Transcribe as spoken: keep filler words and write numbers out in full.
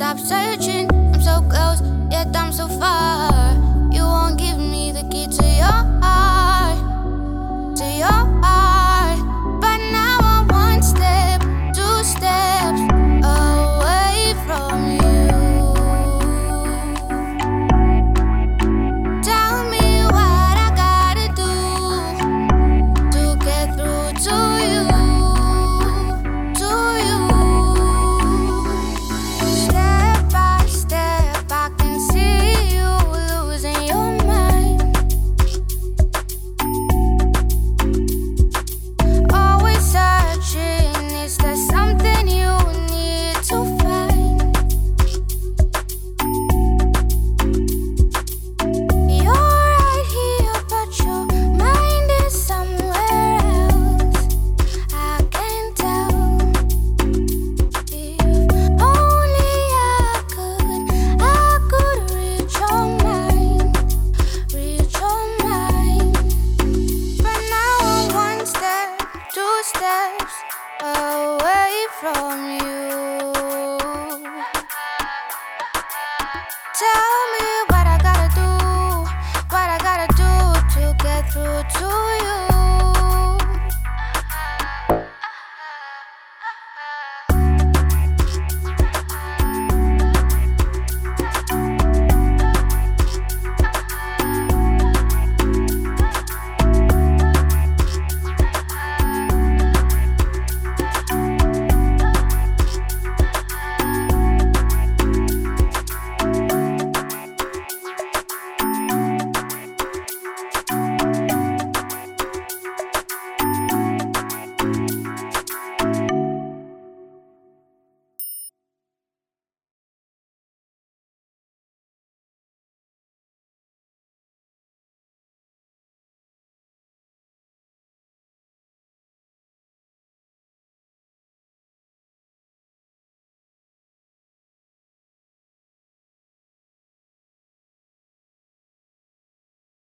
stop searching. I'm so close, yet I'm so far. You won't give me the key to your heart, to your heart. But now I'm one step, two steps away from you. Tell me what I gotta do to get through to you, to you. Step by step, I can see you losing your mind. Always searching, is there something you need to find? You're right here, but your mind is somewhere else. I can tell. If only I could, I could reach your mind, reach your mind. But now I'm one step, two steps away from you. Tell